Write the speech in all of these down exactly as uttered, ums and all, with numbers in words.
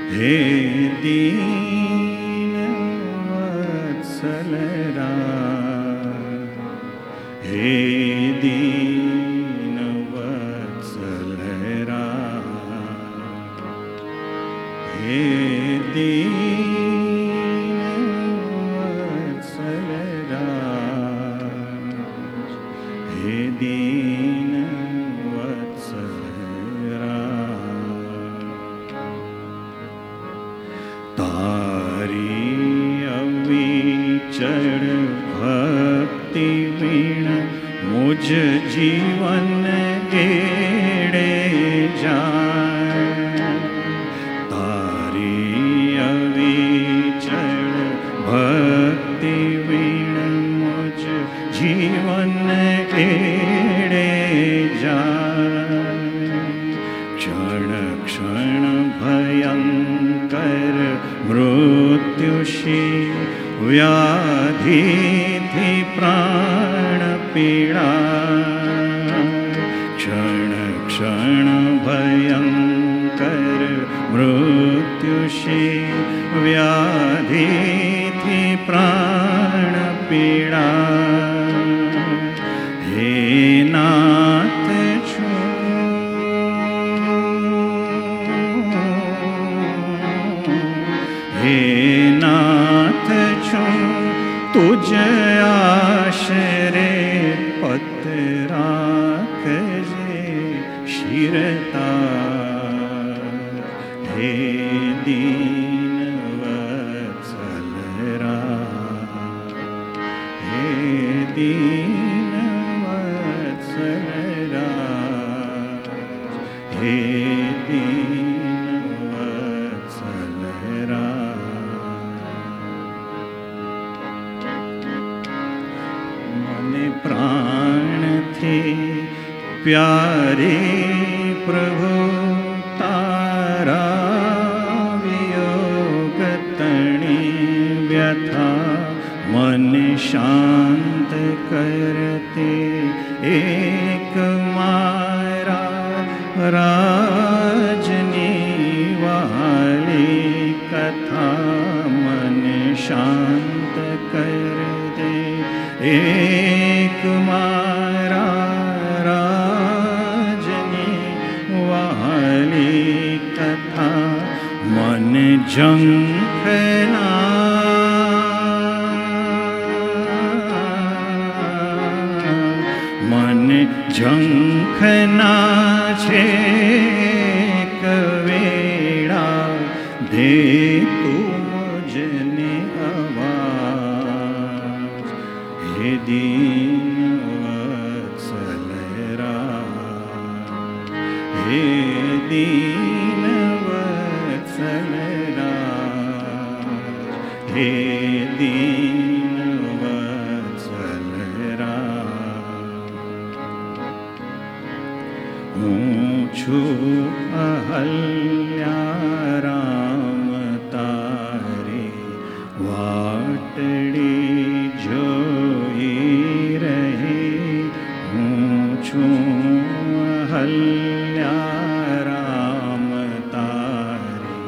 हे दीनवत्सल राम, हे दीनवत्सल राम, हे दीनवत्सल राम, हे दीनवत्सल राम। तारी अविचल भक्ति वीण मुझ जीवन एड़े जाए, तारी अविचल भक्ति वीण मुझ जीवन एड़े जाए। क्षण क्षण भयंकर मृत्युषी व्याधि थी प्राण पीड़ा, क्षण क्षण भयंकर मृत्युषी व्याधि थी प्राण पीड़ा। हे नाथ छू हे नाथ छू तुझ आश्रे पत राखजे शिरतार। हे दीनवत्सल राम, हे दीनवत्सल राम, हे दीनवत्सल राम। मने प्राण थे प्यारे प्रभु तारा वियोग तणी व्यथा, मन शांत करते एक मारा राजनी वाली कथा। मन शांत कर दे एक मारा राजनी वाली कथा। मन झंखना मन झंखना छे कवेड़ा दे तू मुझने आवाज। हे दीनवत्सल राम, हे दीनवत्सल राम, हे दीनवत्सल राम। हूँ छू अहल्या राम तारी वाटड़ी जोई रही। हूँ छू अहल्या राम तारी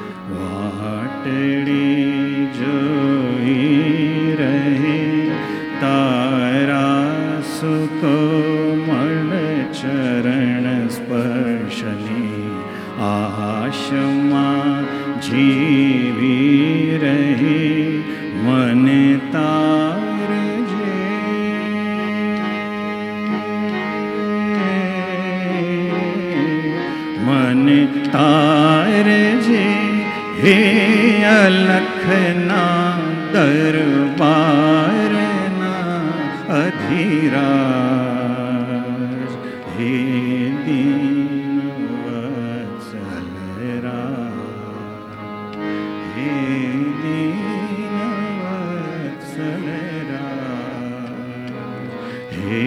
वाटड़ी जोई रही। तारा सुकोमल चरण स्पर्शनी आशमा जीवी रही। मन तारजे मन तारजे हे अलखना दरबारना अधिराज। हे दीनवत्सल राम, हे दीनवत्सल राम, हे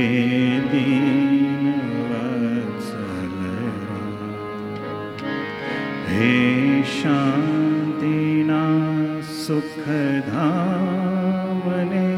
दीनवत्सल राम। हे शांतिना सुखधामने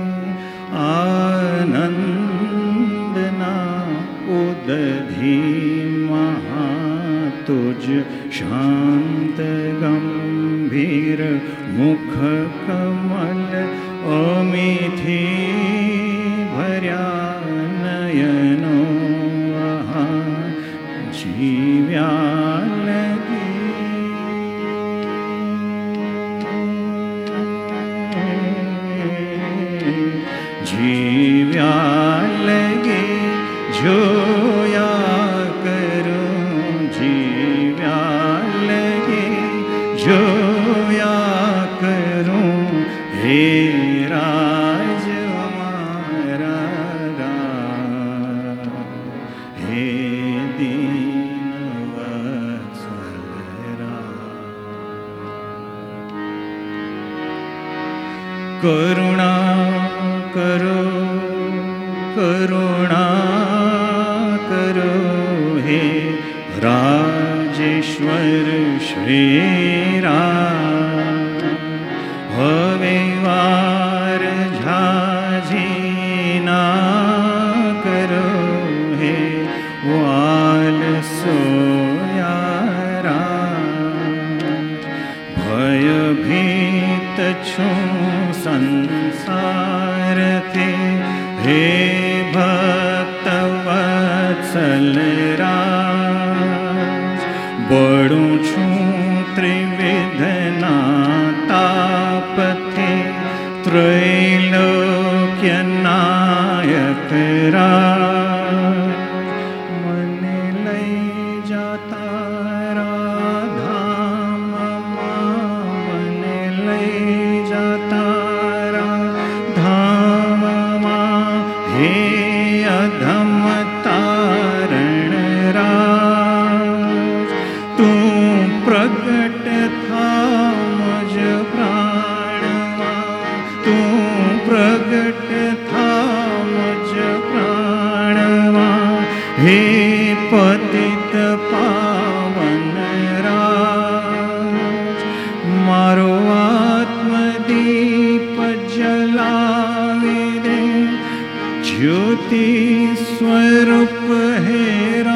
आनंदना उदधी महात तुझ शांत गंभीर मुख कमल अमिथि भर्या नयनो आहा जीव्या लगी जीव्या लगे जोया करूं जीव्या लगे जोया करूं हे राज हमारा राम हे दीन वत्सल राम करुणा करो करुणा करो हे राजेश्वर श्री राम हवे वार झाजी ना करो हे वाल सोया राम भयभीत छूं संसार थे हे भक्त वत्सल राज बड़ूं छूं त्रिविधना ताप थे त्रैलोक्य नायक राज मने लई जाता राधाम मने लई जाता धाम हे अधम तारण राज तू प्रगट था मुझ प्राणवा तू प्रगट था मुझ प्राणवा हे पतित पावन राज मारो आत्मदीप जलावे दे ज्योति स्वरूप हेरा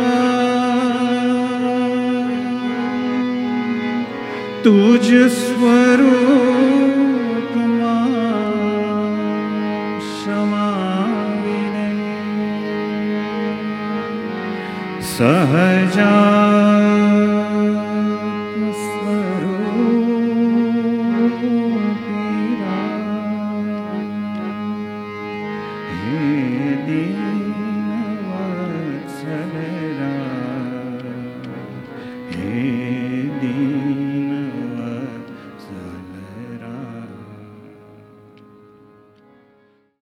तुझ स्वरूप समाविने सहजा He